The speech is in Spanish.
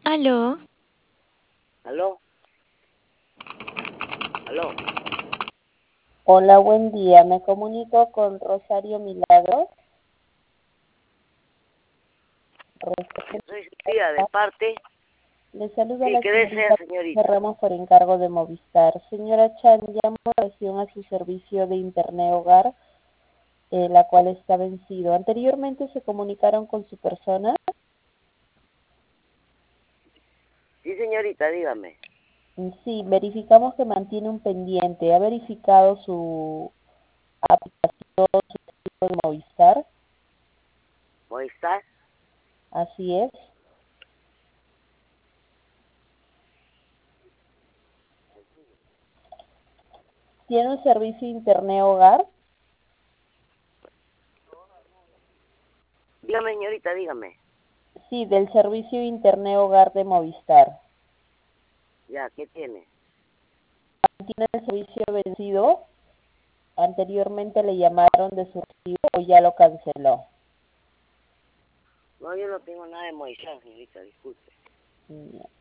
Aló, ¿Aló? ¿Aló? Hola, buen día. Me comunico con Rosario Milagros. Yo soy su tía, de parte. Le saluda Sí, la ¿qué desea, señorita señorita? Ramos por encargo de Movistar. Señora Chan, llamo en relación a su servicio de Internet Hogar, la cual está vencido. Anteriormente se comunicaron con su persona. Sí, señorita, dígame. Sí, verificamos que mantiene un pendiente. ¿Ha verificado su aplicación, su servicio de Movistar? ¿Movistar? Así es. ¿Tiene un servicio de Internet Hogar? Dígame, señorita, dígame. Sí, del servicio de Internet Hogar de Movistar. Ya, ¿qué tiene? ¿Tiene el servicio vencido? Anteriormente le llamaron de su recibo o ya lo canceló. No, yo no tengo nada de Movistar, señorita, disculpe. Ya.